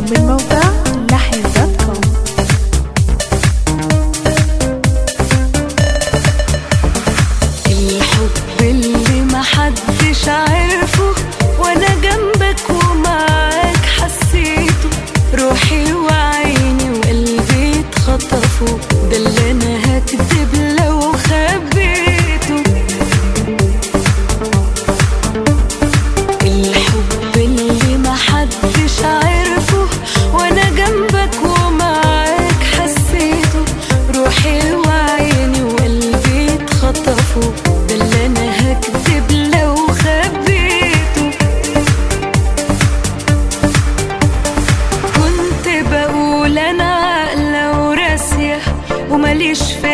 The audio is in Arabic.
من موقع lahes.com. الحب اللي محدش عارفه وانا جنبك ومعاك حسيته، روحي وعيني وقلبي اتخطفوا، ده اللي انا هكذب لو خبيته. الحب اللي محدش عارفه وانا جنبك ومعاك حسيته، روحي وعيني وقلبي اتخطفوا، ده اللي انا هكذب لو خبيته. كنت بقول انا عاقلة وراسية وماليش في